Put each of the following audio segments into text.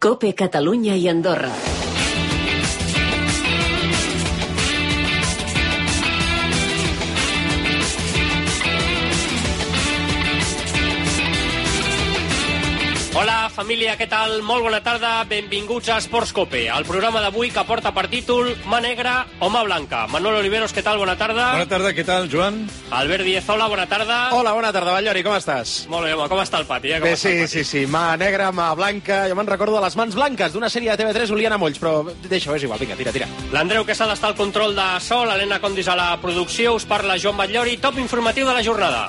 COPE Catalunya i Andorra. Hola, família, què tal? Molt bona tarda, benvinguts a Esports Cope, el programa d'avui que porta per títol Mà Negra o Mà Blanca. Manuel Oliveros, què tal? Bona tarda. Bona tarda, què tal, Joan? Albert Díez, hola, bona tarda. Hola, bona tarda, Ballori, com estàs? Molt bé, home, com està el pati? Bé, sí, mà negra, mà blanca... Jo me'n recordo de les mans blanques d'una sèrie de TV3, olien a molls, però deixa-ho, és igual, vinga, tira. L'Andreu Quesada està al control de so, l'Helena Condis a la producció, us parla Joan Batllori, top informatiu de la jornada.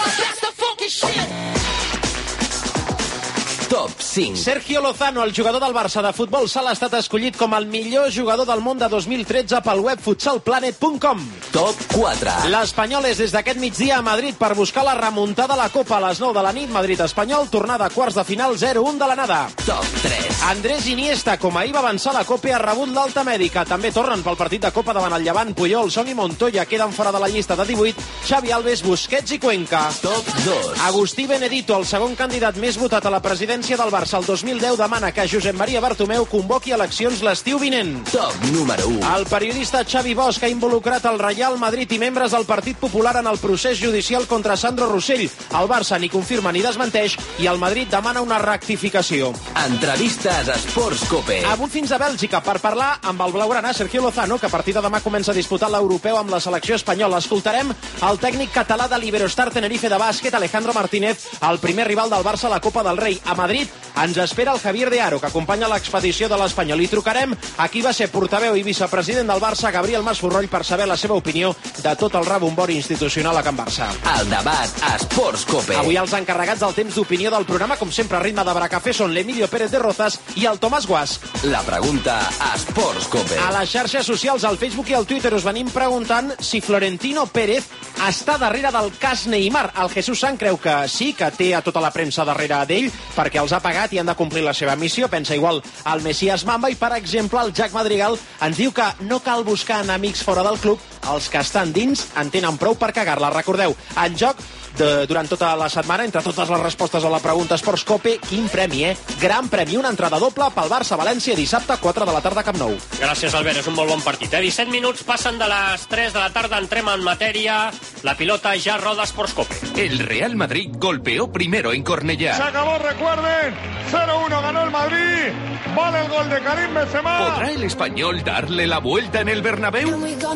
Top 5. Sergio Lozano, el jugador del Barça de futbol sala, ha estat escollit com el millor jugador del món de 2013 pel web futsalplanet.com. Top 4. L'Espanyol és des d'aquest migdia a Madrid per buscar la remuntada a la Copa a les 9 de la nit. Madrid-Espanyol, tornada a quarts de final, 0-1 de l'anada. Top 3. Andrés Iniesta, com ahir va avançar la Copa, ha rebut l'alta mèdica. També tornen pel partit de Copa davant el Llevant. Puyol, Son i Montoya queden fora de la llista de 18. Xavi Alves, Busquets i Cuenca. Top 2. Agustí Benedito, el segon candidat més votat a la presidència del Barça el 2010, demana que Josep Maria Bartomeu convoqui eleccions l'estiu vinent. Top número 1. El periodista Xavi Bosch ha involucrat el Real Madrid i membres del Partit Popular en el procés judicial contra Sandro Rossell. El Barça ni confirma ni desmenteix i el Madrid demana una rectificació. Entrevistes a Esports Cope. Avui fins a Bèlgica per parlar amb el blaugrana Sergio Lozano, que a partir de demà comença a disputar l'europeu amb la selecció espanyola. Escoltarem el tècnic català de l'Iberostar Tenerife de bàsquet, Alejandro Martínez, el primer rival del Barça a la Copa del Rei. A Madrid ens espera el Javier de Aro, que acompanya l'expedició de l'Espanyol. I trucarem a qui va ser portaveu i vicepresident del Barça, Gabriel Masforroll, per saber la seva opinió de tot el rebombori institucional a Can Barça. El debat a Esports Cope. Avui els encarregats del temps d'opinió del programa, com sempre a ritme de Bracafé, són l'Emilio Pérez de Rozas i el Tomàs Guas. La pregunta a Esports Cope. A les xarxes socials, al Facebook i al Twitter, us venim preguntant si Florentino Pérez està darrere del cas Neymar. El Jesús Sant creu que sí, que té a tota la premsa darrere d'ell, perquè els ha pagat i han de complir la seva missió. Pensa igual el Messias Mamba. I, per exemple, el Jack Madrigal ens diu que no cal buscar enemics fora del club, els que estan dins en tenen prou per cagar-la. Recordeu, en joc durant tota la setmana, entre totes les respostes a la pregunta Esports Cope, quin premi, Gran premi, una entrada doble pel Barça-València dissabte, 4 de la tarda, Camp Nou. Gràcies, Albert, és un molt bon partit. 17 minuts passen de les 3 de la tarda, entrem en matèria. La pilota ja roda Esports Cope. El Real Madrid golpeó primero en Cornellá. Se acabó, recuerden, 0-1 ganó el Madrid. Vale el gol de Karim Benzema. ¿Podrá el Español darle la vuelta en el Bernabéu?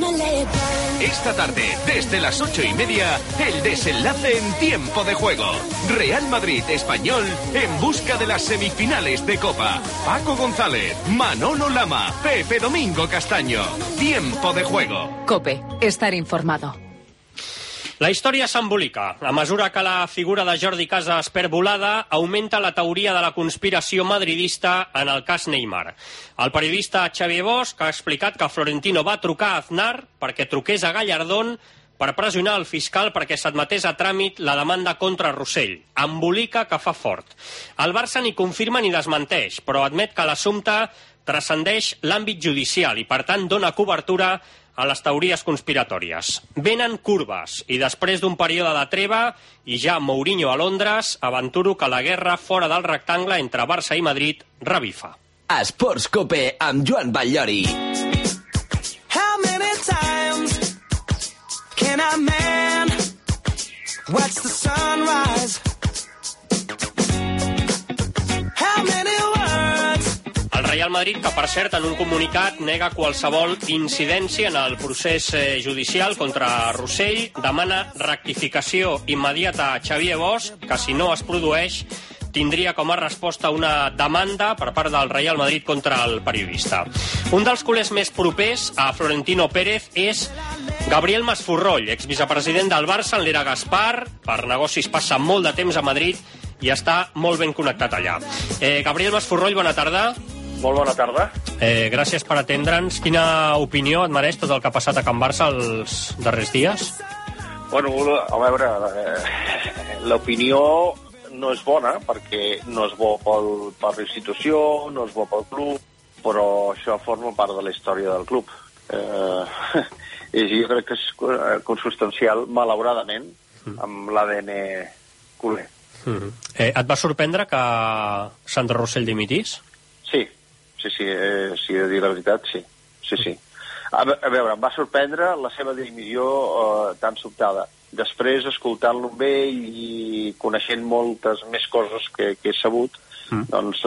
Esta tarde, desde las 8:30, el desenlace en tiempo de juego. Real Madrid-Español en busca de las semifinales de Copa. Paco González, Manolo Lama, Pepe Domingo Castaño. Tiempo de juego. Cope, estar informado. La història s'embolica. A mesura que la figura de Jordi Casas perd volada, augmenta la teoria de la conspiració madridista en el cas Neymar. El periodista Xavier Bosch ha explicat que Florentino va trucar a Aznar perquè truqués a Gallardón per pressionar el fiscal perquè s'admetés a tràmit la demanda contra Rossell. Embolica que fa fort. El Barça ni confirma ni desmenteix, però admet que l'assumpte transcendeix l'àmbit judicial i, per tant, dona cobertura a les teories conspiratòries. Venen curves i després d'un període de treva i ja Mourinho a Londres, aventuro que la guerra fora del rectangle entre Barça i Madrid revifa. Esports Cope amb Joan Batllori. How many times can a man watch the sunrise? How many words? El Real Madrid, que per cert en un comunicat nega qualsevol incidència en el procés judicial contra Rossell, demana rectificació immediata a Xavier Bosch, que si no es produeix tindria com a resposta una demanda per part del Real Madrid contra el periodista. Un dels culers més propers a Florentino Pérez és Gabriel Masforroll, exvicepresident del Barça en l'era Gaspar. Per negocis passa molt de temps a Madrid i està molt ben connectat allà. Gabriel Masforroll, bona tarda. Molt bona tarda. Gràcies per atendre'ns. Quina opinió et mereix tot el que ha passat a Can Barça els darrers dies? Bueno, a veure, l'opinió no és bona, perquè no és bo per l'institució, no és bo pel club, però això forma part de la història del club. Jo crec que és consubstancial, malauradament, amb l'ADN culer. Et va sorprendre que Sandro Rossell dimitís? Sí, si he de dir la veritat, sí. A veure, em va sorprendre la seva dimissió tan sobtada. Després, escoltant-lo bé i coneixent moltes més coses que he sabut, doncs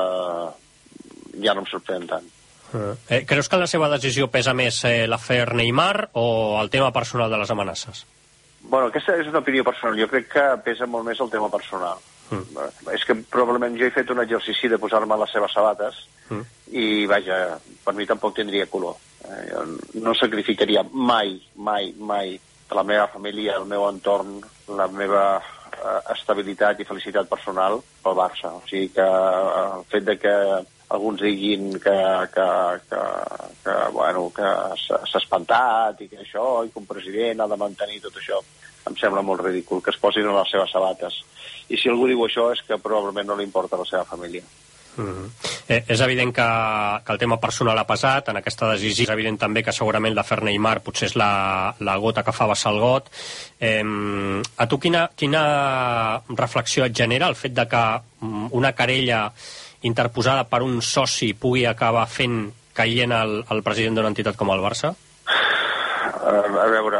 ja no em sorprèn tant. Creus que en la seva decisió pesa més l'afer Neymar o el tema personal de les amenaces? Bueno, aquesta és una opinió personal. Jo crec que pesa molt més el tema personal. És que probablement jo he fet un exercici de posar-me les seves sabates i, vaja, per mi tampoc tindria color. Jo no sacrificaria mai la meva família, el meu entorn, la meva estabilitat i felicitat personal pel Barça. O sigui que el fet de que alguns diguin que s'ha espantat i que això, i que un president ha de mantenir tot això, em sembla molt ridícul, que es posin a les seves sabates. I si algú diu això és que probablement no li importa la seva família. És evident que el tema personal ha pesat en aquesta decisió. És evident també que segurament l'afer Neymar potser és la gota que fa vessar el got. A tu quina reflexió et genera el fet de que una querella interposada per un soci pugui acabar caient el president d'una entitat com el Barça? A veure,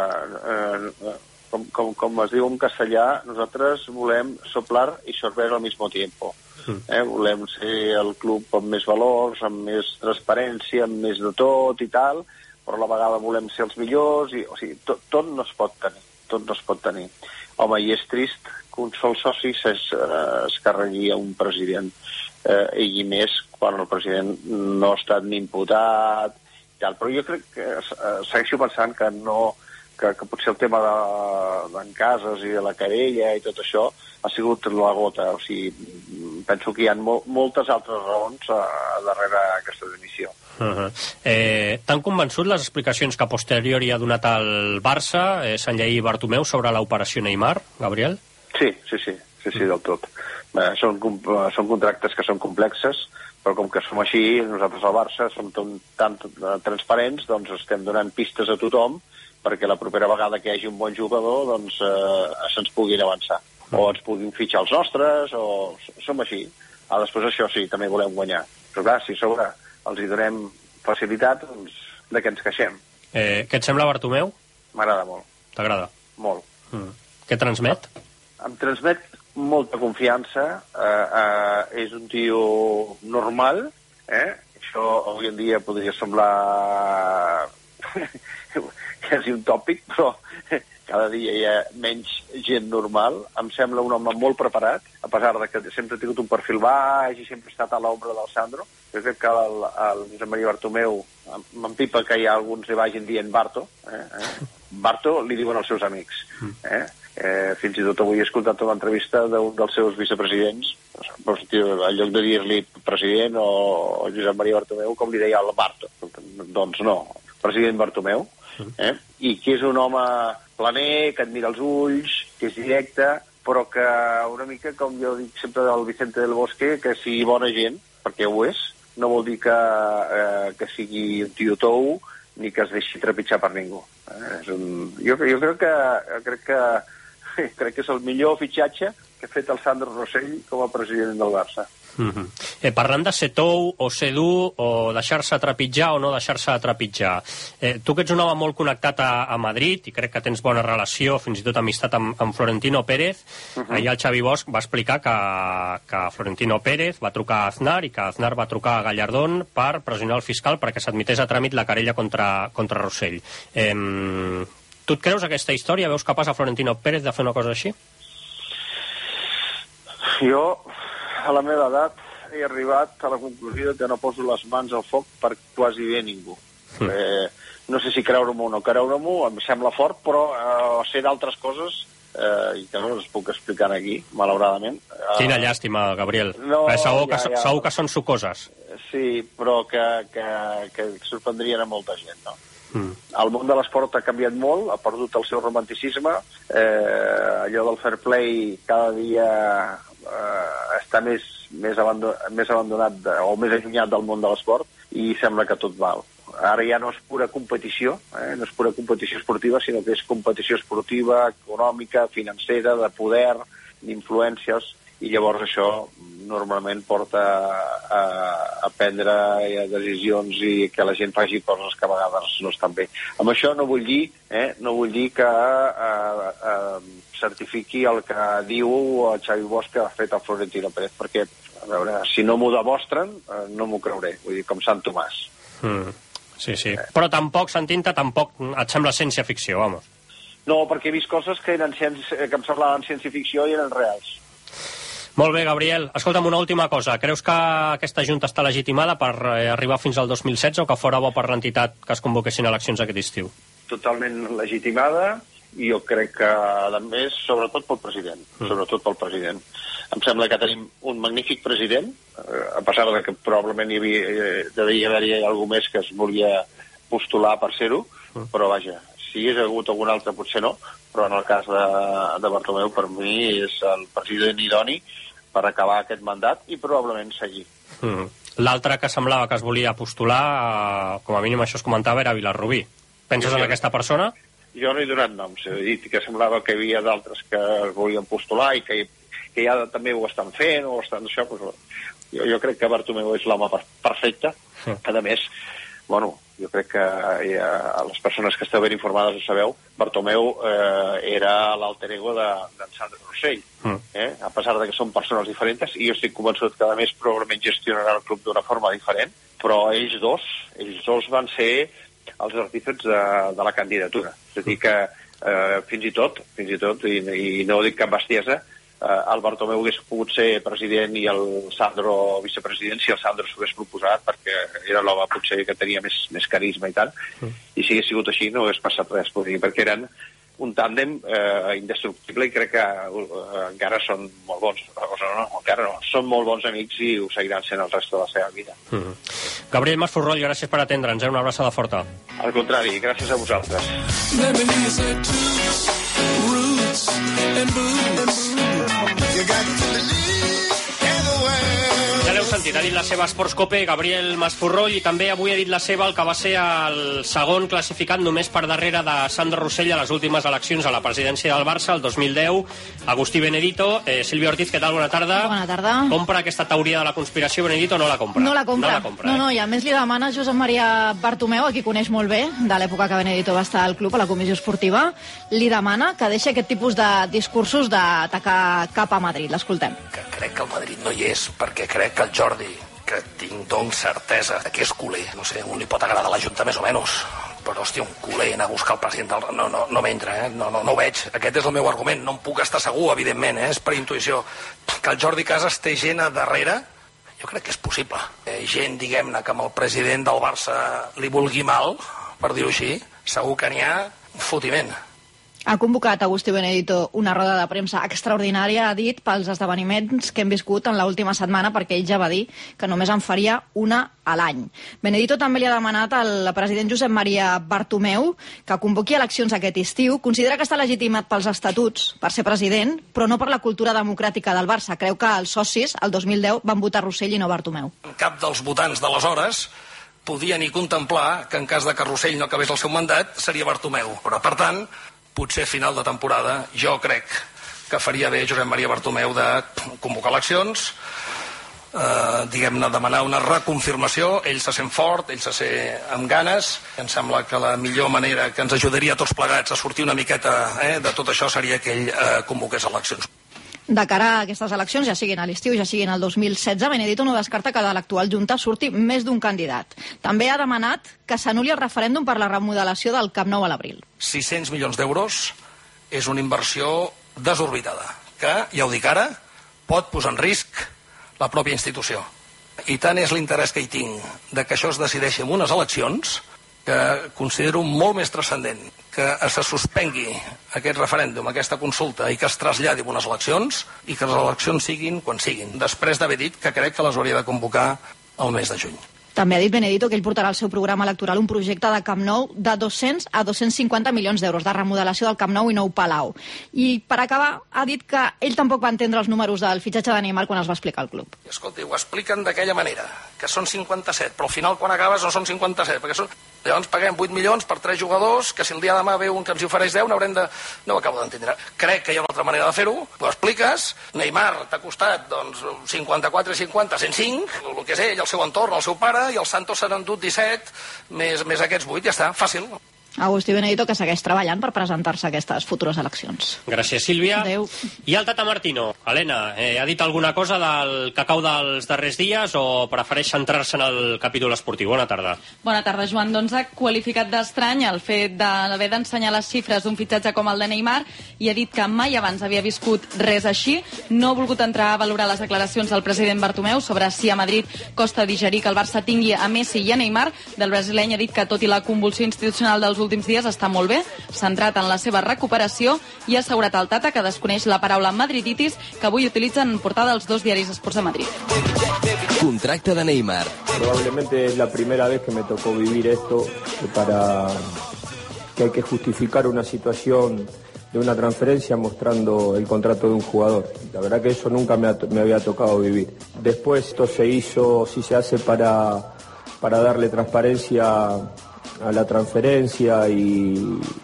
com es diu en castellà, nosaltres volem soplar i sorber al mismo tiempo. Volem ser el club amb més valors, amb més transparència, amb més de tot i tal, però a la vegada volem ser els millors, o sigui, tot no es pot tenir. Home, i és trist que un sol soci es carregui a un president, i més quan el president no ha estat ni imputat i tal. Però jo crec que segueixo pensant que potser el tema d'en Casas i de la querella i tot això ha sigut la gota. O sigui, penso que hi ha moltes altres raons darrere aquesta dimissió. T'han convençut les explicacions que a posteriori ha donat el Barça, Sanllehy i Bartomeu, sobre l'operació Neymar, Gabriel? Sí, del tot. Són contractes que són complexes, però com que som així, nosaltres al Barça som tan transparents, doncs estem donant pistes a tothom perquè la propera vegada que hi hagi un bon jugador doncs se'ns puguin avançar. O ens puguin fitxar els nostres, o som així. Després això sí, també volem guanyar. Però clar, si a sobre els hi donem facilitat, doncs de què ens queixem? Què et sembla, Bartomeu? M'agrada molt. T'agrada? Molt. Què transmet? Em transmet molta confiança, és un tio normal, això avui en dia podria semblar quasi un tòpic, però cada dia hi ha menys gent normal. Em sembla un home molt preparat, a pesar de que sempre ha tingut un perfil baix i sempre ha estat a l'ombra del Sandro. Jo crec que el Josep Maria Bartomeu m'empipa que hi ha alguns que vagin dient Barto. Barto li diuen els seus amics. Fins i tot avui he escoltat una entrevista d'un dels seus vicepresidents, en lloc de dir-li president o Josep Maria Bartomeu, com li deia el Barto. Doncs no, president Bartomeu, i que és un home planer, que et mira els ulls, que és directe, però que una mica, com jo dic sempre del Vicente del Bosque, que sigui bona gent, perquè ho és, no vol dir que sigui un tio tou ni que es deixi trepitjar per ningú. Jo crec que és el millor fitxatge que ha fet el Sandro Rosell com a president del Barça. Parlant de ser tou o ser dur o deixar-se trepitjar o no deixar-se trepitjar, tu que ets un home molt connectat a Madrid i crec que tens bona relació, fins i tot amistat amb Florentino Pérez, ahir el Xavi Bosch va explicar que Florentino Pérez va trucar a Aznar i que Aznar va trucar a Gallardón per pressionar el fiscal perquè s'admetés a tràmit la querella contra Rosell. Tu et creus aquesta història? Veus capaç a Florentino Pérez de fer una cosa així? Jo, a la meva edat, he arribat a la conclusió que no poso les mans al foc per quasi bé ningú. No sé si creure-m'ho o no creure-m'ho, em sembla fort, però sé d'altres coses i que no les puc explicar aquí, malauradament. Quina llàstima, Gabriel. Segur que són sucoses. Sí, però que sorprendrien a molta gent, no? El món de l'esport ha canviat molt, ha perdut el seu romanticisme, allò del fair play cada dia està més abandonat o més allunyat del món de l'esport i sembla que tot val. Ara ja no és pura competició, no és pura competició esportiva, sinó que és competició esportiva, econòmica, financera, de poder, d'influències, i llavors això normalment porta a prendre decisions i que la gent faci coses que a vegades no estan bé. Amb això no vull dir que certifiqui el que diu el Xavi Bosch que ha fet el Florentino Pérez, perquè, a veure, si no m'ho demostren, no m'ho creuré. Vull dir, com Sant Tomàs. Sí. Però tampoc, Santinta, tampoc et sembla ciència-ficció, vamos. No, perquè he vist coses que em semblaven ciència-ficció i eren reals. Molt bé, Gabriel. Escolta'm, una última cosa. Creus que aquesta junta està legitimada per arribar fins al 2016 o que fora bo per l'entitat que es convoquessin eleccions aquest estiu? Totalment legitimada, i jo crec que, a més, sobretot pel president. Em sembla que tenim un magnífic president, a pesar de que probablement devia haver-hi algú més que es volia postular per ser-ho, però vaja, si hi hagués hagut algun altre potser no, però en el cas de Bartomeu, per mi és el president idoni per acabar aquest mandat i probablement seguir. L'altre que semblava que es volia postular, com a mínim això es comentava, era Vilarrubí. Penses en aquesta persona? Jo no he donat noms, he dit que semblava que hi havia d'altres que es volien postular i que ja també ho estan fent o estan això. Jo crec que Bartomeu és l'home perfecte. A més, jo crec que les persones que esteu ben informades ho sabeu, Bartomeu era l'alter ego d'en Sandro Rossell. A pesar de que són persones diferents, i jo estic convençut que a més probablement gestionarà el club d'una forma diferent, però ells dos van ser els artífexs de la candidatura. És a dir que fins i tot, i no ho dic cap bestiesa, el Bartomeu hagués pogut ser president i el Sandro vicepresident si el Sandro s'ho hagués proposat, perquè era l'home potser que tenia més carisma i tant, i si hagués sigut així no hagués passat res, perquè eren un tàndem indestructible i crec que encara són molt bons, són molt bons amics i ho seguiran sent el rest de la seva vida. Gabriel Masforroll, gràcies per atendre'ns, una abraçada forta. Al contrari, gràcies a vosaltres. Ja l'heu sentit, ha dit la seva Esports Cope, Gabriel Masforroll, i també avui ha dit la seva el que va ser el segon classificat només per darrere de Sandro Rossell a les últimes eleccions a la presidència del Barça, el 2010, Agustí Benedito. Sílvia Ortiz, què tal? Bona tarda. Bona tarda. Compra aquesta teoria de la conspiració, Benedito, o no la compra? No la compra. No, i a més li demana a Josep Maria Bartomeu, a qui coneix molt bé, de l'època que Benedito va estar al club, a la comissió esportiva, li demana que deixi aquest tipus de discursos d'atacar cap a Madrid. L'escoltem. Que crec que el Madrid no hi és, perquè crec que el Jordi, que tinc doncs certesa que és culer, no sé, un li pot agradar la Junta més o menys, però hòstia, un culer anar a buscar el president del... No m'entra, no ho veig. Aquest és el meu argument, no em puc estar segur, evidentment, és per intuïció. Que el Jordi Casas té gent a darrere, jo crec que és possible. Gent, diguem-ne, que amb el president del Barça li vulgui mal, per dir-ho així, segur que n'hi ha un fotiment. Ha convocat Agustí Benedito una roda de premsa extraordinària, ha dit, pels esdeveniments que hem viscut en l'última setmana, perquè ell ja va dir que només en faria una a l'any. Benedito també li ha demanat al president Josep Maria Bartomeu que convoqui eleccions aquest estiu. Considera que està legitimat pels estatuts per ser president, però no per la cultura democràtica del Barça. Creu que els socis, el 2010, van votar Rossell i no Bartomeu. Cap dels votants d'aleshores podia ni contemplar que en cas de que Rossell no acabés el seu mandat seria Bartomeu. Però, per tant, potser a final de temporada jo crec que faria bé Josep Maria Bartomeu de convocar eleccions, diguem-ne, demanar una reconfirmació. Ell se sent fort, ell se sent amb ganes. Em sembla que la millor manera que ens ajudaria a tots plegats a sortir una miqueta de tot això seria que ell convoqués eleccions. De cara a aquestes eleccions, ja siguin a l'estiu, ja siguin al 2016, Benedito no descarta que de l'actual Junta surti més d'un candidat. També ha demanat que s'anul·li el referèndum per la remodelació del Camp Nou a l'abril. 600 milions d'euros és una inversió desorbitada, que, ja ho dic ara, pot posar en risc la pròpia institució. I tant és l'interès que hi tinc de que això es decideixi en unes eleccions, que considero molt més transcendent que se suspengui aquest referèndum, aquesta consulta, i que es traslladi unes eleccions, i que les eleccions siguin quan siguin, després d'haver dit que crec que les hauria de convocar el mes de juny. També ha dit Benedito que ell portarà al seu programa electoral un projecte de Camp Nou de 200 a 250 milions d'euros de remodelació del Camp Nou i nou Palau. I per acabar ha dit que ell tampoc va entendre els números del fitxatge de Neymar quan els va explicar al club. Escolta, ho expliquen d'aquella manera, que són 57, però al final quan acabes no són 57, perquè són... Llavors paguem 8 milions per 3 jugadors, que si el dia de demà ve un que ens hi ofereix 10, n'haurem de... No ho acabo d'entendre. Crec que hi ha una altra manera de fer-ho, ho expliques, Neymar t'ha costat, doncs, 54 i 50, 105, el que és ell, el seu entorn, el seu pare, i el Santos s'han endut 17, més aquests 8, ja està, fàcil. Agustí Benedito, que segueix treballant per presentar-se a aquestes futures eleccions. Gràcies, Sílvia. Adéu. I el Tata Martino. Helena, ha dit alguna cosa del cacau dels darrers dies o prefereix centrar-se en el capítol esportiu? Bona tarda. Bona tarda, Joan. Doncs ha qualificat d'estrany el fet d'haver d'ensenyar les xifres d'un fitxatge com el de Neymar i ha dit que mai abans havia viscut res així. No ha volgut entrar a valorar les declaracions del president Bartomeu sobre si a Madrid costa digerir que el Barça tingui a Messi i a Neymar. Del brasileny ha dit que tot i la convulsió institucional dels últims dies està molt bé, centrat en la seva recuperació i ha assegurat al Tata que desconeix la paraula madriditis que avui utilitzen en portada els dos diaris Esports de Madrid. Contracte de Neymar. Probablemente es la primera vez que me tocó vivir esto, que hay que justificar una situación de una transferencia mostrando el contrato de un jugador. La verdad que eso nunca me había tocado vivir. Después esto se hizo, si se hace para darle transparencia a la transferencia y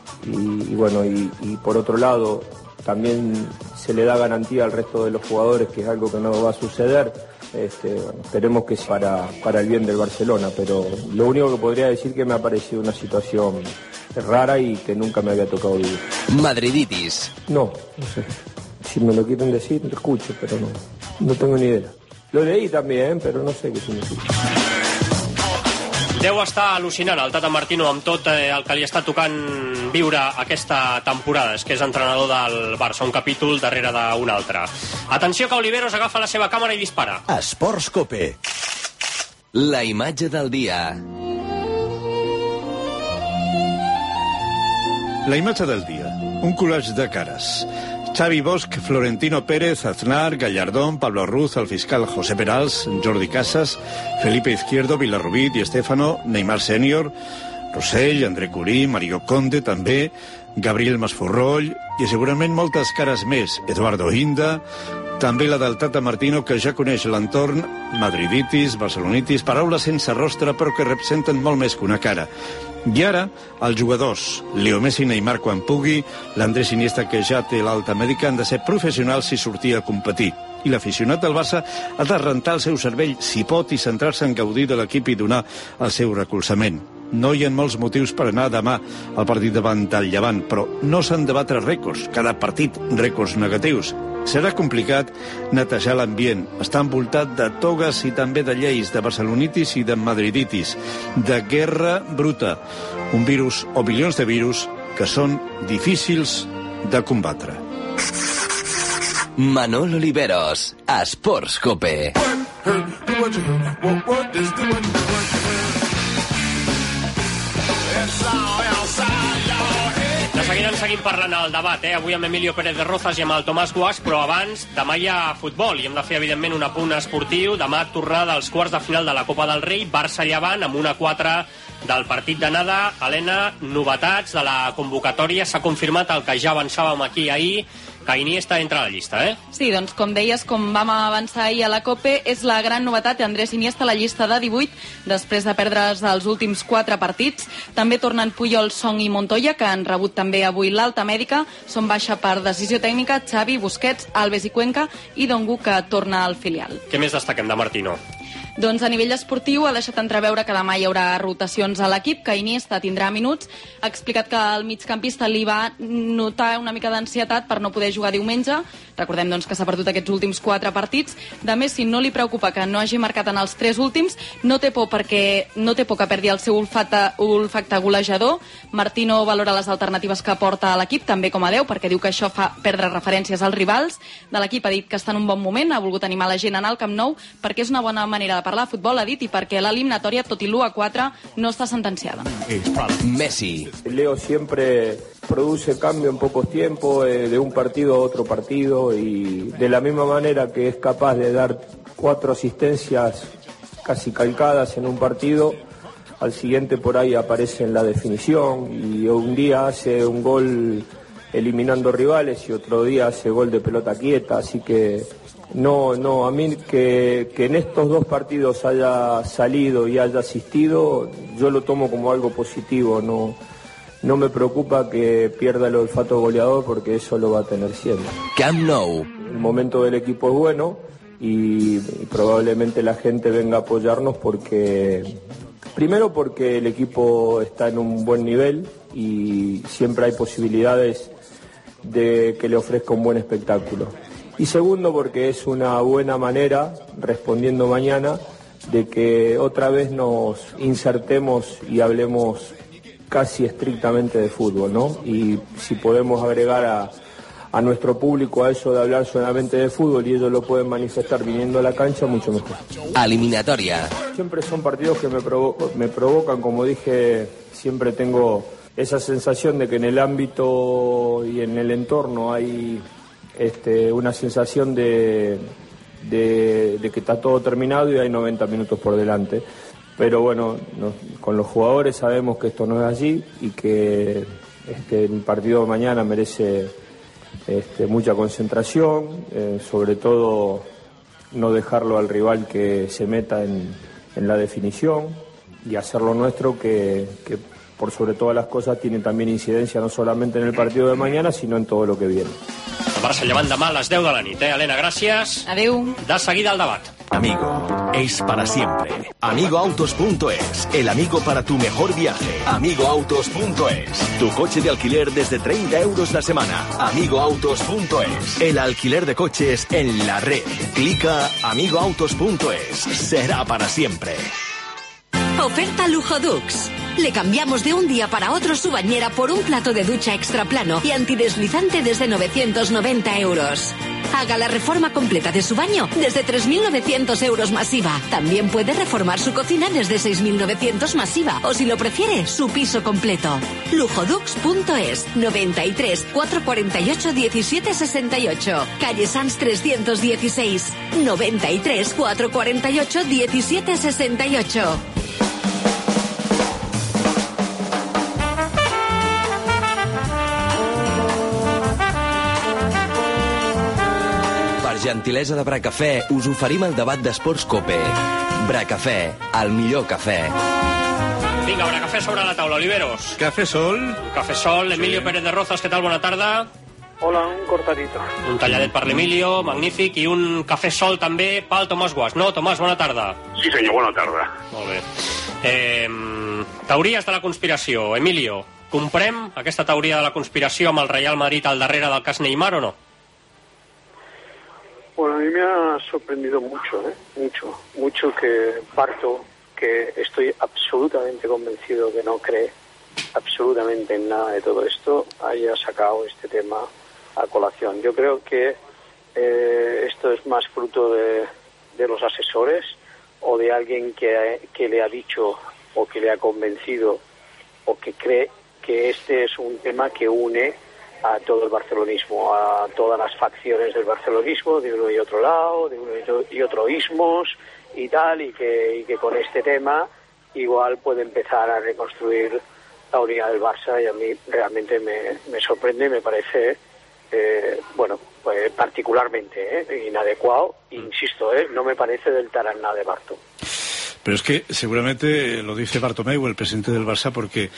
por otro lado también se le da garantía al resto de los jugadores, que es algo que no va a suceder. Esperemos que sea para el bien del Barcelona, pero lo único que podría decir que me ha parecido una situación rara y que nunca me había tocado vivir. Madriditis. No sé. Si me lo quieren decir, lo escucho, pero no tengo ni idea. Lo leí también, pero no sé qué significa. Deu estar al·lucinant el Tata Martino amb tot el que li està tocant viure aquesta temporada. És que és entrenador del Barça, un capítol darrere d'un altre. Atenció que Oliveros agafa la seva càmera i dispara. Esports Cope. La imatge del dia. La imatge del dia. Un collage de cares. Xavi Bosch, Florentino Pérez, Aznar, Gallardón, Pablo Ruz, el fiscal José Perals, Jordi Casas, Felipe Izquierdo, Villarrubí, Di Stéfano, Neymar Sènior, Rossell, André Curí, Mario Conde també, Gabriel Masforroll i segurament moltes cares més. Eduardo Inda, també la del Tata Martino, que ja coneix l'entorn, madriditis, barcelonitis, paraules sense rostre però que representen molt més que una cara. I ara, els jugadors, Leo Messi i Neymar quan pugui, l'Andrés Iniesta, que ja té l'alta mèdica, han de ser professionals si sortir a competir. I l'aficionat del Barça ha de rentar el seu cervell, si pot, i centrar-se en gaudir de l'equip i donar el seu recolzament. No hi ha molts motius per anar demà al partit davant del Llevant, però no s'han de batre rècords, cada partit rècords negatius. Serà complicat netejar l'ambient. Està envoltat de togues i també de lleis, de barcelonitis i de madriditis, de guerra bruta. Un virus o milions de virus que són difícils de combatre. Manol Oliveros, Esports Cope. De seguida ens seguim parlant al debat, avui amb Emilio Pérez de Rozas i amb el Tomàs Guasch, però abans, demà hi ha futbol i hem de fer, evidentment, un apunt esportiu. Demà tornada als quarts de final de la Copa del Rei, Barça-Llevant, amb 1-4 del partit d'anada. Helena, novetats de la convocatòria. S'ha confirmat el que ja avançàvem aquí ahir, que Iniesta entra a la llista, Sí, doncs com deies, com vam avançar ahir a la COPE, és la gran novetat Andrés Iniesta a la llista de 18, després de perdre's els últims 4 partits. També tornen Puyol, Song i Montoya, que han rebut també avui l'alta mèdica. Són baixa per decisió tècnica Xavi, Busquets, Alves i Cuenca, i Dongu, que torna al filial. Què més destaquem de Martino? Doncs a nivell esportiu ha deixat entreveure que demà hi haurà rotacions a l'equip, que Iniesta tindrà minuts. Ha explicat que el migcampista li va notar una mica d'ansietat per no poder jugar diumenge. Recordem doncs, que s'ha perdut aquests últims 4 partits. De Messi no li preocupa que no hagi marcat en els 3 últims. No té por perquè no té por que perdi el seu olfacte golejador. Martino valora les alternatives que porta a l'equip, també com a 10, perquè diu que això fa perdre referències als rivals. De l'equip ha dit que està en un bon moment, ha volgut animar la gent a anar al Camp Nou perquè és una bona manera de parlar de futbol, ha dit, i perquè l'eliminatòria, tot i l'1-4, no està sentenciada. Messi. Leo siempre produce cambio en pocos tiempos, de un partido a otro partido, y de la misma manera que es capaz de dar 4 asistencias casi calcadas en un partido, al siguiente por ahí aparece en la definición y un día hace un gol eliminando rivales y otro día hace gol de pelota quieta, así que no, a mí que en estos 2 partidos haya salido y haya asistido, yo lo tomo como algo positivo, no me preocupa que pierda el olfato goleador porque eso lo va a tener siempre. Camp Nou. El momento del equipo es bueno y probablemente la gente venga a apoyarnos primero porque el equipo está en un buen nivel y siempre hay posibilidades de que le ofrezca un buen espectáculo. Y segundo porque es una buena manera, respondiendo mañana, de que otra vez nos insertemos y hablemos casi estrictamente de fútbol, ¿no? Y si podemos agregar a nuestro público a eso de hablar solamente de fútbol y ellos lo pueden manifestar viniendo a la cancha, mucho mejor. Eliminatoria. Siempre son partidos que me provocan, como dije, siempre tengo esa sensación de que en el ámbito y en el entorno hay una sensación de que está todo terminado y hay 90 minutos por delante. Pero bueno, con los jugadores sabemos que esto no es así y que el partido de mañana merece mucha concentración, sobre todo no dejarlo al rival que se meta en la definición y hacer lo nuestro que por sobre todas las cosas tiene también incidencia no solamente en el partido de mañana, sino en todo lo que viene. El Barça llevant demà a les 10 de la nit, Helena, gràcies. Adeu. De seguida al debat. Amigo, es para siempre. AmigoAutos.es, el amigo para tu mejor viaje. AmigoAutos.es, tu coche de alquiler desde 30 euros la semana. AmigoAutos.es, el alquiler de coches en la red. Clica AmigoAutos.es, será para siempre. Oferta Lujo Dux. Le cambiamos de un día para otro su bañera por un plato de ducha extra plano y antideslizante desde 990 euros. Haga la reforma completa de su baño desde 3.900 euros masiva. También puede reformar su cocina desde 6.900 masiva. O si lo prefiere, su piso completo. Lujodux.es, 93 448 1768. Calle Sans 316. 93 448 1768. Gentilesa de Bracafè, us oferim el debat d'esports COPE. Bracafè, el millor cafè. Vinga, Bracafè sobre la taula, Oliveros. Café Sol. Café Sol, Emilio Pérez de Rozas, què tal? Bona tarda. Hola, un cortadito. Un talladet per l'Emilio, magnífic, i un cafè Sol també pel Tomàs Guas. No, Tomàs, bona tarda. Sí, senyor, bona tarda. Molt bé. Teories de la conspiració. Emilio, comprem aquesta teoria de la conspiració amb el Real Madrid al darrere del cas Neymar o no? Bueno, a mí me ha sorprendido mucho que Barto, que estoy absolutamente convencido que no cree absolutamente en nada de todo esto, haya sacado este tema a colación. Yo creo que esto es más fruto de los asesores o de alguien que le ha dicho o que le ha convencido o que cree que este es un tema que une a todo el barcelonismo, a todas las facciones del barcelonismo, de uno y otro lado, de uno y otro ismos y tal, y que con este tema igual puede empezar a reconstruir la unidad del Barça, y a mí realmente me sorprende, me parece, pues particularmente inadecuado, insisto, no me parece del taraná de Barto. Pero es que seguramente lo dice Bartomeu, el presidente del Barça, porque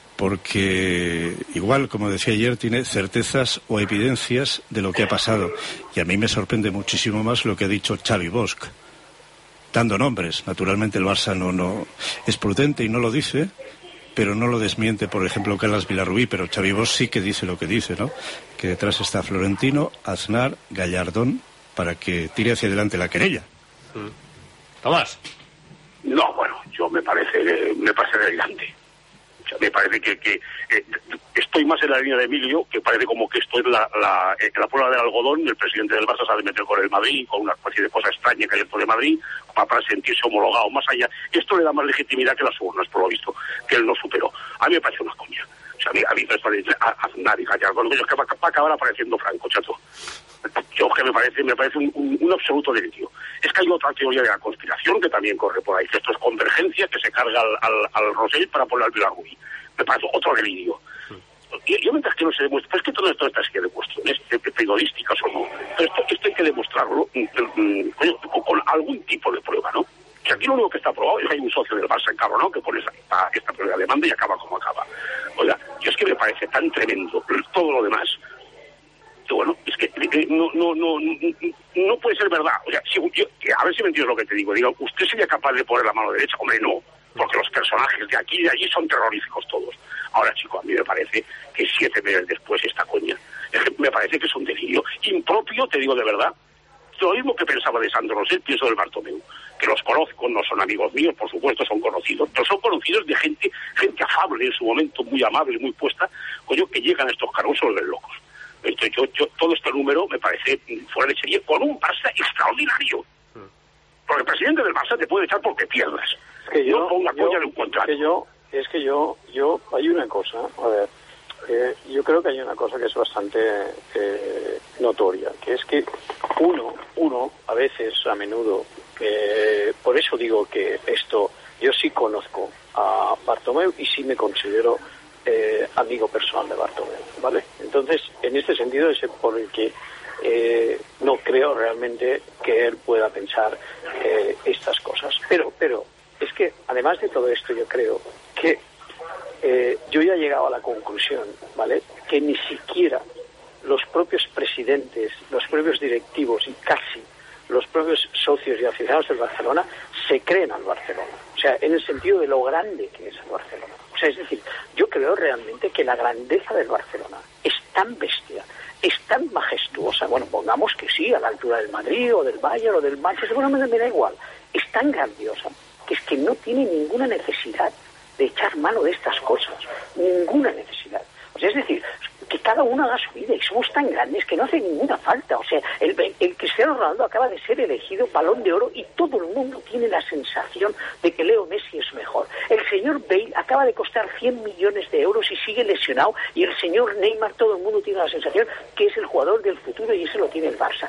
igual, como decía ayer, tiene certezas o evidencias de lo que ha pasado. Y a mí me sorprende muchísimo más lo que ha dicho Xavi Bosch, dando nombres. Naturalmente el Barça no es prudente y no lo dice, pero no lo desmiente, por ejemplo, Carles Villarrubí, pero Xavi Bosch sí que dice lo que dice, ¿no? Que detrás está Florentino, Aznar, Gallardón, para que tire hacia adelante la querella. Tomás. No, bueno, me parece delirante. Me parece que estoy más en la línea de Emilio, que parece como que esto es la prueba del algodón. El presidente del Barça se ha de meter con el Madrid, con una especie de cosa extraña que hay dentro de Madrid, para sentirse homologado más allá. Esto le da más legitimidad que las urnas, por lo visto, que él no superó. A mí me parece una coña. O O sea, a mí personalmente, Aznar y Gallardón, es que va a acabar apareciendo Franco, chato. Yo que me parece un absoluto delirio. Es que hay otra teoría de la conspiración que también corre por ahí, que esto es convergencia, que se carga al Rosell para poner al Villarruy. Me parece otro delirio. Yo mientras que no se demuestre, es que todo esto está de cuestiones periodísticas o no, pero esto hay que demostrarlo con algún tipo de prueba, ¿no? Que aquí lo único que está probado es que hay un socio del Barça encabronado que pone esta primera demanda y acaba como acaba. Oiga, yo es que me parece tan tremendo todo lo demás, que bueno, es que no puede ser verdad. O sea, a ver si me entiendes lo que te digo. Digo, ¿usted sería capaz de poner la mano derecha? Hombre, no, porque los personajes de aquí y de allí son terroríficos todos. Ahora, chico, a mí me parece que 7 meses después esta coña, me parece que es un delirio impropio, te digo de verdad. Lo mismo que pensaba de Sandro Rosell, pienso del Bartomeu, que los conozco, no son amigos míos, por supuesto, son conocidos, pero son conocidos de gente afable en su momento, muy amable, muy puesta, coño, que llegan a estos cargos sobre locos. Entonces, yo todo este número me parece fuera de serie, con un Barça extraordinario. Porque el presidente del Barça te puede echar porque pierdas. Es que no ponga coña de un contrato. Es que yo hay una cosa, a ver, yo creo que hay una cosa que es bastante notoria, que es que uno a veces, a menudo, por eso digo que yo sí conozco a Bartomeu y sí me considero amigo personal de Bartomeu, ¿vale? Entonces, en este sentido es por el que no creo realmente que él pueda pensar estas cosas. Pero es que, además de todo esto, yo creo que yo ya he llegado a la conclusión, ¿vale?, que ni siquiera los propios presidentes, los propios directivos y casi los propios socios y aficionados del Barcelona se creen al Barcelona. O sea, en el sentido de lo grande que es el Barcelona. O sea, es decir, yo creo realmente que la grandeza del Barcelona es tan bestia, es tan majestuosa, bueno, pongamos que sí, a la altura del Madrid o del Bayern o del Manchester, bueno, me da igual, es tan grandiosa que es que no tiene ninguna necesidad de echar mano de estas cosas, ninguna necesidad. O sea, es decir, que cada uno haga su vida y somos tan grandes que no hace ninguna falta. O sea, el Cristiano Ronaldo acaba de ser elegido Balón de Oro y todo el mundo tiene la sensación de que Leo Messi es mejor. El señor Bale acaba de costar 100 millones de euros y sigue lesionado, y el señor Neymar, todo el mundo tiene la sensación que es el jugador del futuro y ese lo tiene el Barça.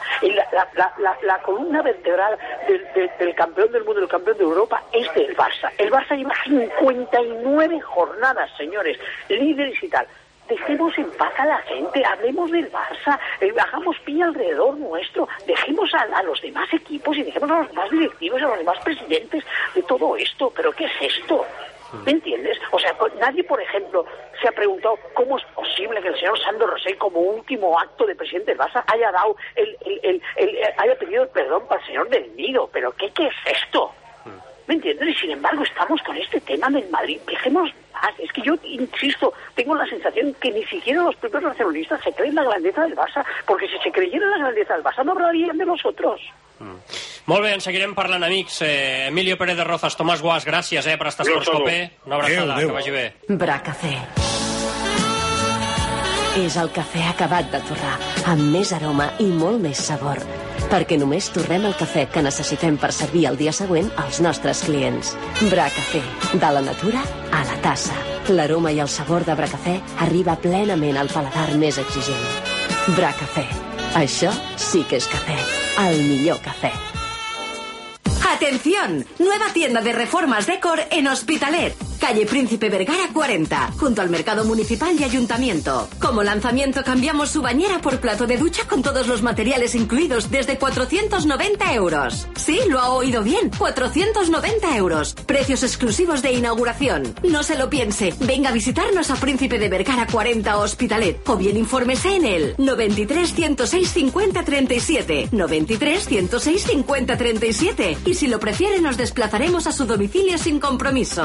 La columna vertebral del campeón del mundo, del campeón de Europa, es del Barça. El Barça lleva 59 jornadas, señores, líderes y tal. Dejemos en paz a la gente, hablemos del Barça, hagamos piña alrededor nuestro, dejemos a los demás equipos y dejemos a los demás directivos, a los demás presidentes de todo esto. ¿Pero qué es esto? ¿Me entiendes? O sea, nadie, por ejemplo, se ha preguntado cómo es posible que el señor Sandro Rosell, como último acto de presidente del Barça, haya pedido el perdón para el señor del Nido. ¿Pero qué es esto? ¿Me entiendes? Y sin embargo estamos con este tema del Madrid. Dejemos más. Es que yo, insisto, tengo la sensación que ni siquiera los propios nacionalistas se creen la grandeza del Barça, porque si se creyeran la grandeza del Barça no hablarían de nosotros. Molt bé, en seguirem parlant, amics. Emilio Pérez de Rozas, Tomàs Guas, gràcies per estar a Esports Cope. Una abraçada, que vagi bé. Bracafé. És el cafè acabat de torrar, amb més aroma i molt més sabor, perquè només torrem el cafè que necessitem per servir el dia següent als nostres clients. Bracafé, de la natura a la tassa. L'aroma i el sabor de Bracafé arriba plenament al paladar més exigent. Bracafé. Això sí que és cafè. El millor cafè. ¡Atención! Nueva tienda de reformas Decor en Hospitalet. Calle Príncipe Vergara 40, junto al Mercado Municipal y Ayuntamiento. Como lanzamiento cambiamos su bañera por plato de ducha con todos los materiales incluidos desde 490 euros. Sí, lo ha oído bien, 490 euros. Precios exclusivos de inauguración. No se lo piense, venga a visitarnos a Príncipe de Vergara 40 Hospitalet o bien infórmese en el 93 106 50 37, 93 106 50 37 y si lo prefiere nos desplazaremos a su domicilio sin compromiso.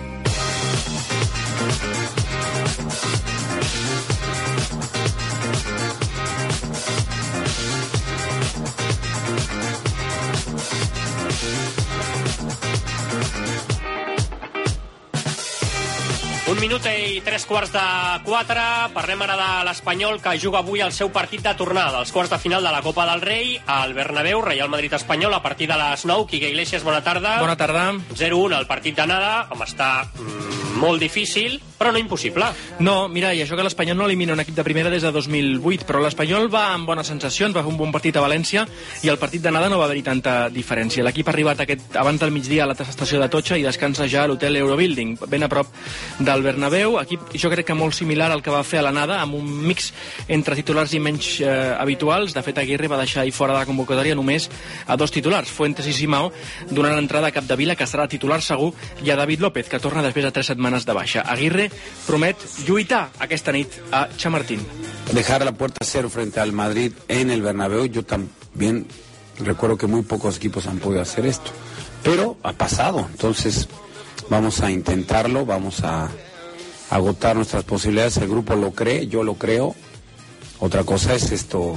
Un minut i 3:45. Parlem ara de l'Espanyol, que juga avui el seu partit de tornada dels quarts de final de la Copa del Rei al Bernabéu, Real Madrid-Espanyol, a partir de les 9. Quique Iglesias, bona tarda. Bona tarda. 0-1 el partit d'anada. Home, està molt difícil. però no impossible. No, mira, i això que l'Espanyol no elimina un equip de primera des de 2008, però l'Espanyol va amb bones sensacions, va fer un bon partit a València i el partit d'anada no va haver-hi tanta diferència. L'equip ha arribat abans del migdia a la estació d'Atocha i descansa ja a l'hotel Eurobuilding, ben a prop del Bernabéu. Equip, jo crec que molt similar al que va fer a l'anada, amb un mix entre titulars i menys habituals. De fet, Aguirre va deixar ahir fora de la convocatòria només a 2 titulars, Fuentes i Simao, donant entrada a Capdevila, que serà titular segur, i a David López, que torna després de 3 setmanes de baixa. Aguirre promet lluitar aquesta nit a Chamartín. Dejar la puerta cero frente al Madrid en el Bernabéu, yo también recuerdo que muy pocos equipos han podido hacer esto, pero ha pasado, entonces vamos a intentarlo, vamos a agotar nuestras posibilidades, el grupo lo cree, yo lo creo. Otra cosa es esto,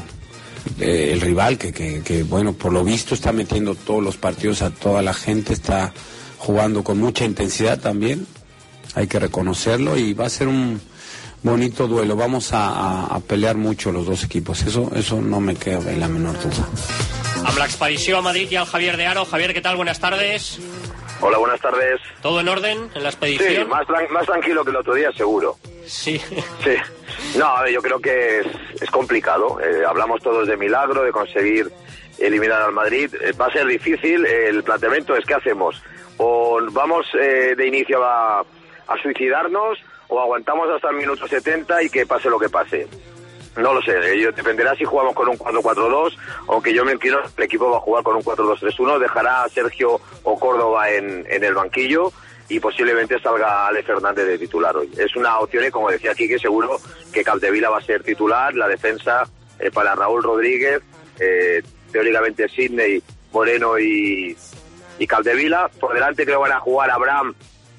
el rival que bueno, por lo visto está metiendo todos los partidos a toda la gente, está jugando con mucha intensidad también, hay que reconocerlo, y va a ser un bonito duelo. Vamos a pelear mucho los dos equipos, eso no me queda en la menor duda. Amb l'expedició a Madrid y al Javier de Aro. Javier, ¿qué tal? Buenas tardes. Hola, buenas tardes. ¿Todo en orden en la expedición? Sí, más tranquilo que el otro día, seguro. Sí. Sí. No, a ver, yo creo que es complicado. Hablamos todos de milagro, de conseguir eliminar al Madrid. Va a ser difícil. El planteamiento es: ¿qué hacemos? O vamos de inicio a suicidarnos, o aguantamos hasta el minuto 70 y que pase lo que pase. No lo sé, dependerá si jugamos con un 4-4-2, aunque yo me inclino, el equipo va a jugar con un 4-2-3-1, dejará a Sergio o Córdoba en el banquillo y posiblemente salga Ale Fernández de titular hoy. Es una opción, y como decía Quique, seguro que Capdevila va a ser titular, la defensa para Raúl Rodríguez, teóricamente Sidney, Moreno y Capdevila. Por delante creo que van a jugar Abraham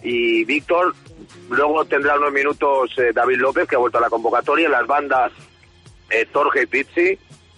y Víctor. Luego tendrá unos minutos David López, que ha vuelto a la convocatoria. En las bandas Torge y Pizzi,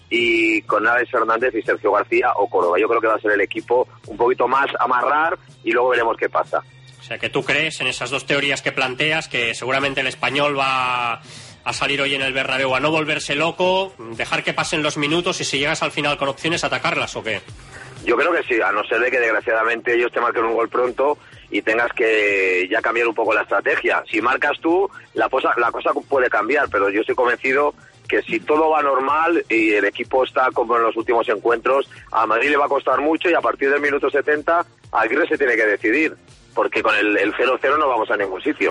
y con Alex Fernández y Sergio García o Córdoba. Yo creo que va a ser el equipo un poquito más amarrar y luego veremos qué pasa. O sea, que tú crees en esas dos teorías que planteas, que seguramente el Español va a salir hoy en el Bernabéu a no volverse loco, dejar que pasen los minutos y si llegas al final con opciones, atacarlas, ¿o qué? Yo creo que sí, a no ser de que desgraciadamente ellos te marquen un gol pronto y tengas que ya cambiar un poco la estrategia. Si marcas tú, la cosa puede cambiar, pero yo estoy convencido que si todo va normal y el equipo está como en los últimos encuentros, a Madrid le va a costar mucho, y a partir del minuto 70 Aguirre se tiene que decidir, porque con el 0-0 no vamos a ningún sitio.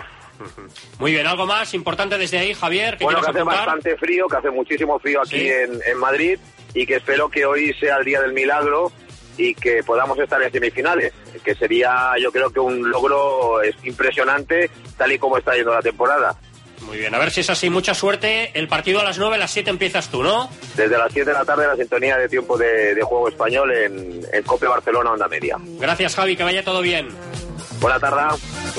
Muy bien, ¿algo más importante desde ahí, Javier? Bueno, que hace bastante frío, que hace muchísimo frío aquí, ¿sí?, en Madrid, y que espero que hoy sea el día del milagro y que podamos estar en semifinales, que sería, yo creo que un logro impresionante tal y como está yendo la temporada. Muy bien, a ver si es así, mucha suerte. El partido a las 9, a las 7 empiezas tú, ¿no? Desde las 7 de la tarde, la sintonía de tiempo de juego español en COPE Barcelona, Onda Media. Gracias, Javi, que vaya todo bien. Buena tarda.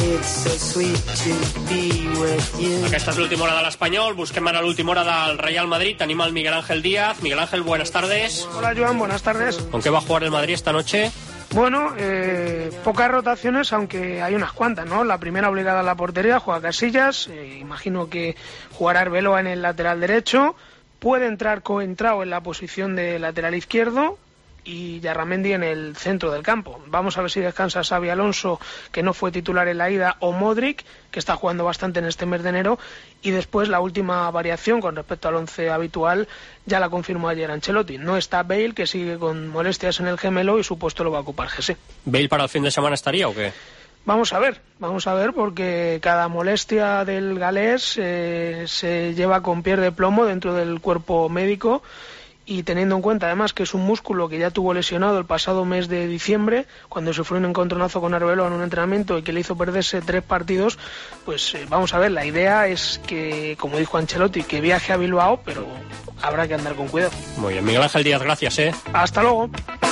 Aquesta és l'última hora de l'Espanyol. Busquem ara l'última hora del Real Madrid. Tenim el Miguel Ángel Díaz. Miguel Ángel, buenas tardes. Hola, Joan, buenas tardes. ¿Con qué va a jugar el Madrid esta noche? Bueno, pocas rotaciones, aunque hay unas cuantas, ¿no? La primera obligada a la portería, juega Casillas, imagino que jugará Arbeloa en el lateral derecho, puede entrar Coentrao en la posición de lateral izquierdo y Yarramendi en el centro del campo. Vamos a ver si descansa Xabi Alonso, que no fue titular en la ida, o Modric, que está jugando bastante en este mes de enero, y después la última variación con respecto al once habitual ya la confirmó ayer Ancelotti. No está Bale, que sigue con molestias en el gemelo, y su puesto lo va a ocupar Jesse. ¿Bale para el fin de semana estaría o qué? Vamos a ver, porque cada molestia del galés se lleva con piel de plomo dentro del cuerpo médico, y teniendo en cuenta además que es un músculo que ya tuvo lesionado el pasado mes de diciembre, cuando sufrió un encontronazo con Arbeloa en un entrenamiento y que le hizo perderse 3 partidos, pues vamos a ver, la idea es que, como dijo Ancelotti, que viaje a Bilbao, pero habrá que andar con cuidado. Muy bien, Miguel Ángel Díaz, gracias, Hasta luego.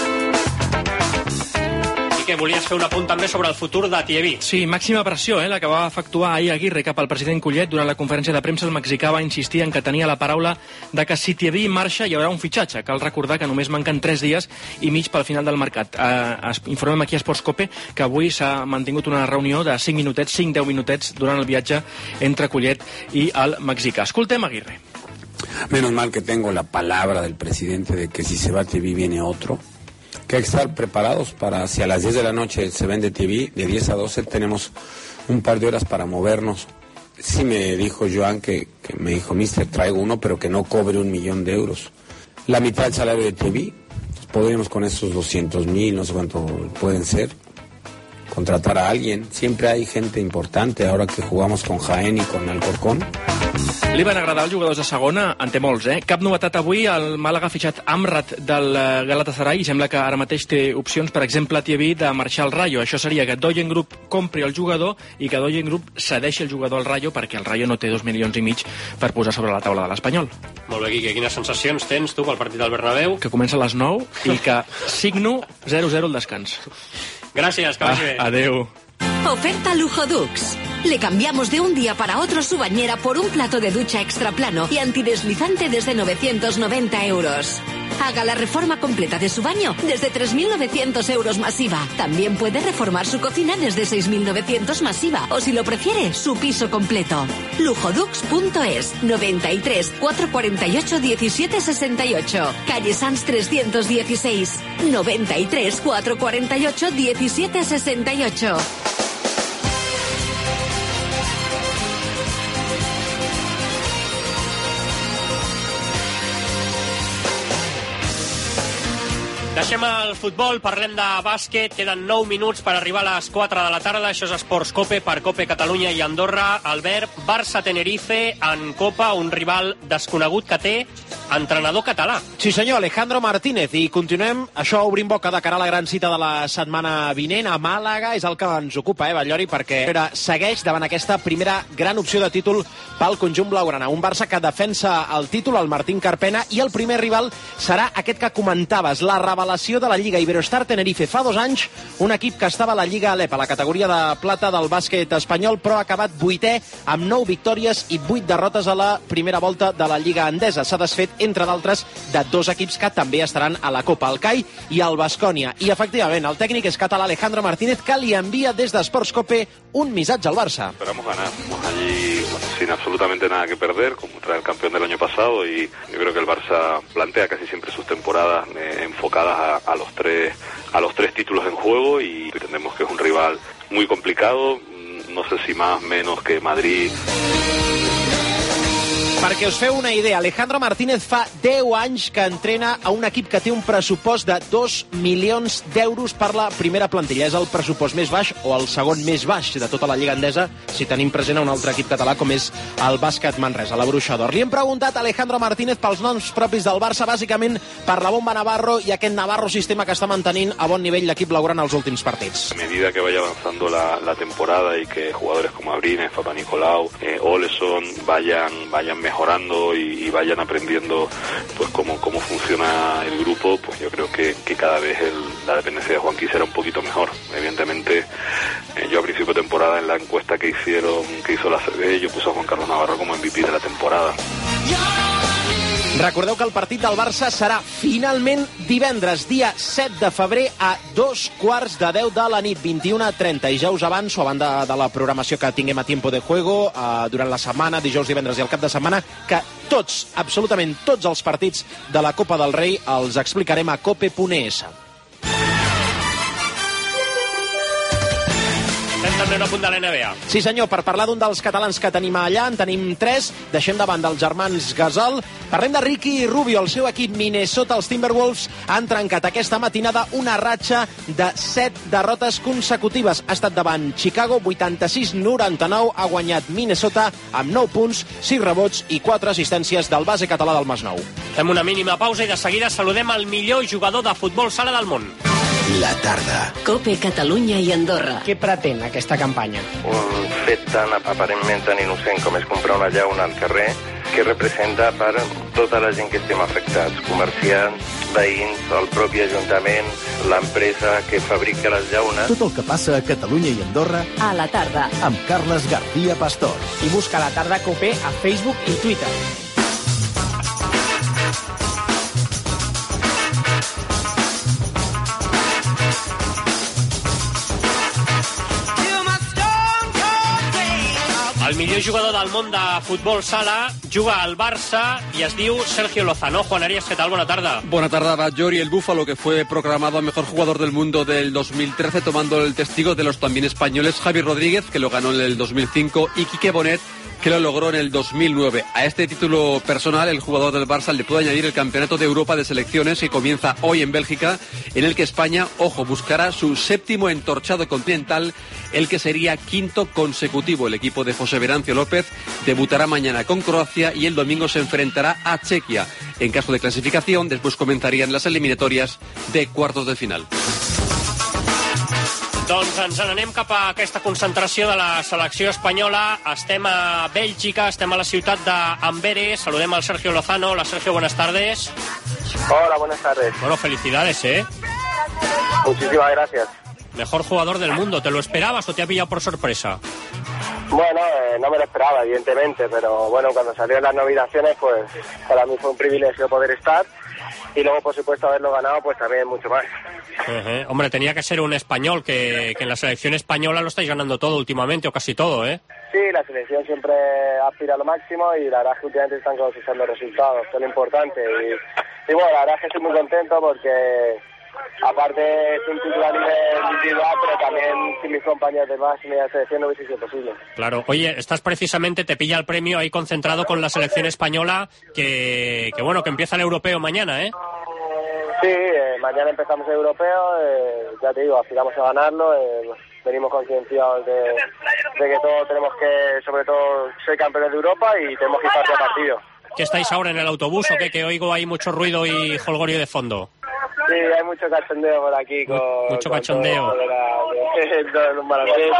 Que volies fer un apunt també sobre el futur de Thierry. Sí, màxima pressió, la que va efectuar ahir Aguirre cap al president Collet. Durant la conferència de premsa el mexicà va insistir en que tenia la paraula de que si Thierry marxa hi haurà un fitxatge. Cal recordar que només manquen 3 dies i mig pel final del mercat. Informem aquí a Sports Cope que avui s'ha mantingut una reunió de 5-10 minutets durant el viatge entre Collet i el mexicà. Escoltem Aguirre. Menos mal que tengo la palabra del presidente de que si se va Thierry viene otro. Que hay que estar preparados para, si a las 10 de la noche se vende TV, de 10 a 12 tenemos un par de horas para movernos Sí me dijo Joan que me dijo, mister, traigo uno, pero que no cobre 1 millón de euros. La mitad del salario de TV, podríamos con esos 200,000, no sé cuánto pueden ser, contratar a alguien. Siempre hay gente importante, ahora que jugamos con Jaén y con Alcorcón. Li van agradar els jugadors de segona? En té molts, eh? Cap novetat avui, el Màlaga ha fitxat Amrat del Galatasaray i sembla que ara mateix té opcions, per exemple, Thierry, de marxar al Rayo. Això seria que Doyen Group compri el jugador i que Doyen Group cedeixi el jugador al Rayo perquè el Rayo no té 2,5 milions per posar sobre la taula de l'Espanyol. Molt bé, Quique, quines sensacions tens tu pel partit del Bernabéu? Que comença a les 9 i que signo 0-0 el descans. Gràcies, que vagi bé. Adeu. Oferta Lujo Dux. Le cambiamos de un día para otro su bañera por un plato de ducha extra plano y antideslizante desde 990 euros. Haga la reforma completa de su baño desde 3.900 euros masiva. También puede reformar su cocina desde 6.900 masiva. O si lo prefiere, su piso completo. Lujodux.es 93 448 17 68. Calle Sans 316. 93 448 17 68. Deixem el futbol, parlem de bàsquet. Queden 9 minuts per arribar a les 4 de la tarda. Això és Esports Cope per Cope Catalunya i Andorra. Albert, Barça-Tenerife en Copa, un rival desconegut que té entrenador català. Sí senyor, Alejandro Martínez. I continuem, això obrim boca de cara a la gran cita de la setmana vinent a Màlaga. És el que ens ocupa, Batllori, perquè segueix davant aquesta primera gran opció de títol pel conjunt blaugrana. Un Barça que defensa el títol, el Martín Carpena, i el primer rival serà aquest que comentaves, la revelació de la Lliga Iberostar Tenerife. Fa 2 anys, un equip que estava a la Lliga Alep, a la categoria de plata del bàsquet espanyol, però ha acabat 8è amb 9 victòries i 8 derrotes a la primera volta de la Lliga Endesa. S'ha desfet, entre d'altres, de 2 equips que també estaran a la Copa, el CAI i el Baskonia. I, efectivament, el tècnic és català Alejandro Martínez, que li envia des d'Esports Cope un missatge al Barça. Esperamos ganar. Estamos allí sin absolutamente nada que perder, como trae el campeón del año pasado, y yo creo que el Barça plantea casi siempre sus temporadas enfocadas a los tres títulos en juego, y entendemos que es un rival muy complicado, no sé si más menos que Madrid. Perquè us feu una idea, Alejandro Martínez fa 10 anys que entrena a un equip que té un pressupost de 2 milions d'euros per la primera plantilla. És el pressupost més baix o el segon més baix de tota la Lliga Endesa, si tenim present a un altre equip català com és el Bàsquet Manresa, la Bruixa d'Or. Li hem preguntat a Alejandro Martínez pels noms propis del Barça, bàsicament per la bomba Navarro i aquest Navarro sistema que està mantenint a bon nivell l'equip blaugrana als últims partits. A medida que vaya avanzando la temporada y que jugadores como Abrines, Papanikolaou, Oleson vayan mejorando y vayan aprendiendo pues cómo funciona el grupo, pues yo creo que cada vez la dependencia de Juanqui será un poquito mejor. Evidentemente, yo a principio de temporada en la encuesta que hizo la CB, yo puse a Juan Carlos Navarro como MVP de la temporada. Recordeu que el partit del Barça serà finalment divendres, dia 7 de febrer a 2:15 de la nit, 21:30. I ja us avanço, a banda de la programació que tinguem a Tiempo de Juego, durant la setmana, dijous, divendres i el cap de setmana, que tots, absolutament tots els partits de la Copa del Rei els explicarem a cope.es. També un apunt de l'NBA. Sí senyor, per parlar d'un dels catalans que tenim allà, en tenim 3, deixem davant dels germans Gasol. Parlem de Ricky Rubio, el seu equip Minnesota, els Timberwolves, han trencat aquesta matinada una ratxa de 7 derrotes consecutives. Ha estat davant Chicago, 86-99, ha guanyat Minnesota amb 9 punts, 6 rebots i 4 assistències del base català del Masnou. Fem una mínima pausa i de seguida saludem el millor jugador de futbol sala del món. La tarda. Cope Catalunya i Andorra. Què pretén aquesta campanya? Un fet tan aparentment tan innocent com és comprar una llauna al carrer, que representa per tota la gent que estem afectats, comerciants, veïns, el propi ajuntament, l'empresa que fabrica les llaunes. Tot el que passa a Catalunya i Andorra A la tarda. amb Carles García Pastor. I busca La Tarda Cope a Facebook i Twitter. El millor jugador del món de futbol sala juga al Barça y es diu Sergio Lozano. Juan Arias, ¿qué tal? Buena tarde. Buena tarde, Batllori, el Búfalo, que fue proclamado mejor jugador del mundo del 2013, tomando el testigo de los también españoles Javi Rodríguez, que lo ganó en el 2005, y Quique Bonet, que lo logró en el 2009. A este título personal, el jugador del Barça le puede añadir el Campeonato de Europa de Selecciones, que comienza hoy en Bélgica, en el que España, ojo, buscará su 7º entorchado continental, el que sería 5º consecutivo. El equipo de José Venancio López debutará mañana con Croacia y el domingo se enfrentará a Chequia. En caso de clasificación, después comenzarían las eliminatorias de cuartos de final. Doncs ens n'anem cap a aquesta concentració de la selecció espanyola. Estem a Bèlgica, estem a la ciutat d'Amberes. Saludem al Sergio Lozano. Hola, Sergio, buenas tardes. Hola, buenas tardes. Bueno, felicidades, ¿eh? Muchísimas gracias. Mejor jugador del mundo. ¿Te lo esperabas o te ha pillado por sorpresa? Bueno, no me lo esperaba, evidentemente, pero bueno, cuando salieron las nominaciones, pues para mí fue un privilegio poder estar. Y luego, por supuesto, haberlo ganado, pues también mucho más. Hombre, tenía que ser un español, que en la selección española lo estáis ganando todo últimamente, o casi todo, ¿eh? Sí, la selección siempre aspira a lo máximo y la verdad es que últimamente están cosechando resultados, que es lo importante. Y bueno, la verdad es que estoy muy contento porque, aparte, es un título a nivel individual, pero también sin mis compañeros de base y de selección no hubiese sido posible. Claro. Oye, estás precisamente, te pilla el premio ahí concentrado con la selección española, que bueno, que empieza el europeo mañana, ¿eh? Sí, mañana empezamos el europeo, ya te digo, aspiramos a ganarlo, venimos concienciados de que todos tenemos que, sobre todo, ser campeones de Europa y tenemos que ir partido a partido. ¿Qué estáis ahora en el autobús o qué? Que oigo ahí mucho ruido y jolgorio de fondo. Sí, hay mucho cachondeo por aquí. Mucho cachondeo. Todo los baloncesto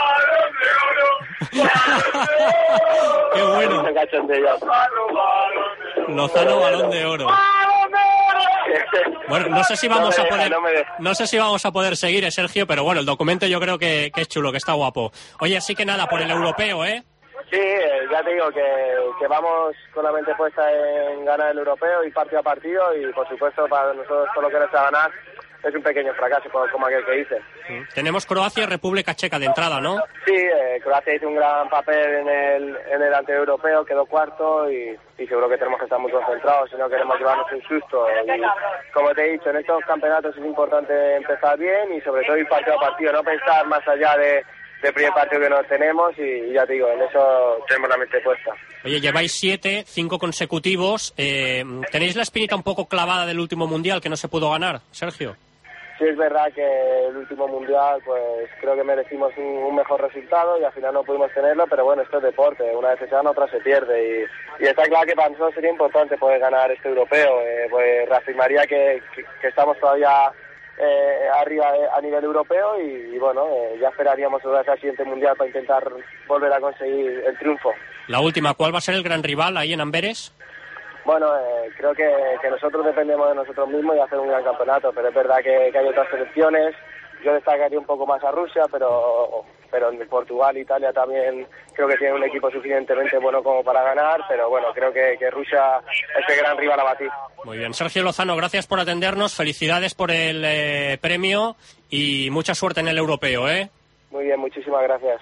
y todo eso. ¡Qué bueno! Mucho cachondeo. Lozano, Balón de Oro. Bueno, no sé si vamos a poder seguir, Sergio, pero bueno, el documento yo creo que es chulo, que está guapo. Oye, así que nada, por el europeo, ¿eh? Sí, ya te digo que vamos con la mente puesta en ganar el europeo y partido a partido y por supuesto para nosotros todo lo que nos va a ganar es un pequeño fracaso, como aquel que dice. Tenemos Croacia y República Checa de entrada, ¿no? Sí, Croacia hizo un gran papel en el anterior europeo, quedó cuarto y seguro que tenemos que estar muy concentrados si no queremos llevarnos un susto. Y como te he dicho, en estos campeonatos es importante empezar bien y sobre todo ir partido a partido, no pensar más allá del primer partido que nos tenemos y ya te digo, en eso tenemos la mente puesta. Oye, lleváis 5 consecutivos. ¿Tenéis la espinita un poco clavada del último mundial que no se pudo ganar, Sergio? Sí, es verdad que el último mundial, pues creo que merecimos un mejor resultado y al final no pudimos tenerlo, pero bueno, esto es deporte, una vez se gana, otra se pierde y está claro que para nosotros sería importante poder ganar este europeo, pues reafirmaría que estamos todavía arriba a nivel europeo y bueno, ya esperaríamos el siguiente mundial para intentar volver a conseguir el triunfo. La última, ¿cuál va a ser el gran rival ahí en Amberes? Bueno, creo que nosotros dependemos de nosotros mismos y hacer un gran campeonato, pero es verdad que hay otras selecciones. Yo destacaría un poco más a Rusia, pero en Portugal e Italia también creo que tienen un equipo suficientemente bueno como para ganar, pero bueno, creo que Rusia es el gran rival a batir. Muy bien, Sergio Lozano, gracias por atendernos, felicidades por el premio y mucha suerte en el europeo, ¿eh? Muy bien, muchísimas gracias.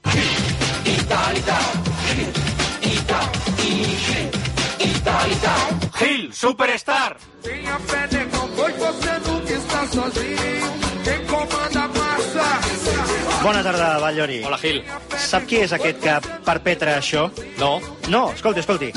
Gil, Superstar. Bona tarda, Vallori. Hola, Gil. Sap qui és aquest que perpetra això? No. No, escolti.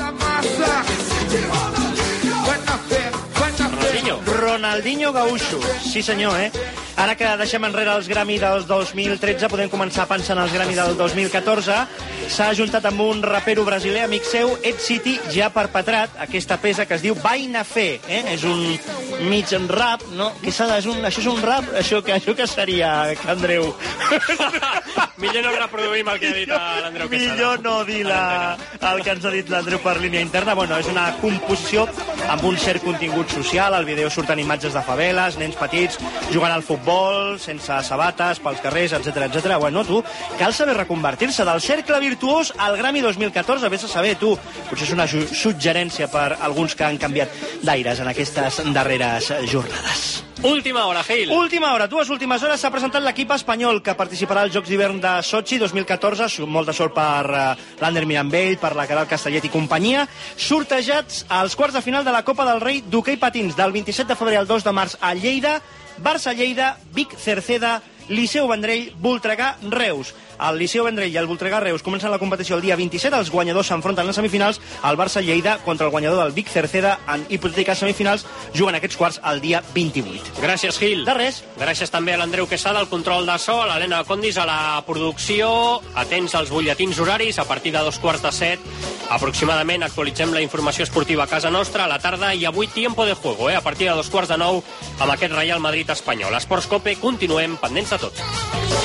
Ronaldinho Gaúcho, sí senyor, Ara que deixem enrere els Grammy del 2013, podem començar a pensar en els Grammy del 2014. S'ha ajuntat amb un rapero brasiler, amic seu, Ed City, ja ha perpetrat aquesta peça que es diu Vaina Fe. És un mig rap, no? Això és un rap? Això que seria, Andreu? Millor no reproduïm el que ha dit l'Andreu Quesada. Millor no dir el que ens ha dit l'Andreu per línia interna. Bueno, és una composició amb un cert contingut social. Al vídeo surten imatges de faveles, nens petits jugant al futbol, sense sabates, pels carrers, etc. Bueno, tu, cal saber reconvertir-se del cercle virtuós al Grammy 2014. Vés a saber, tu. Potser és una suggerència per alguns que han canviat d'aires en aquestes darreres jornades. Última hora, Gil. Última hora, 2 últimes hores. S'ha presentat l'equip espanyol que participarà als Jocs d'hivern de Sochi 2014. Molta sort per l'Ander Mirambell, per la Caral Castellet i companyia. Sortejats als quarts de final de la Copa del Rei d'hoquei patins del 27 de febrer al 2 de març a Lleida. Barça-Lleida, Vic-Cerceda Liceu Vendrell, Voltregà, Reus. El Liceu Vendrell i el Voltregà Reus comencen la competició el dia 27, els guanyadors s'enfronten en les semifinals, el Barça Lleida contra el guanyador del Vic Cerceda en hipotètiques semifinals, juguen aquests quarts el dia 28. Gràcies, Gil. De res. Gràcies també a l'Andreu Quesada, al control de so, a l'Helena Condis, a la producció. Atents als butlletins horaris, a partir de 6:45 aproximadament actualitzem la informació esportiva a casa nostra a la tarda, i avui tiempo de juego, a partir de 8:45 amb aquest Real Madrid espanyol. Esports Cope, continuem pendents de tot.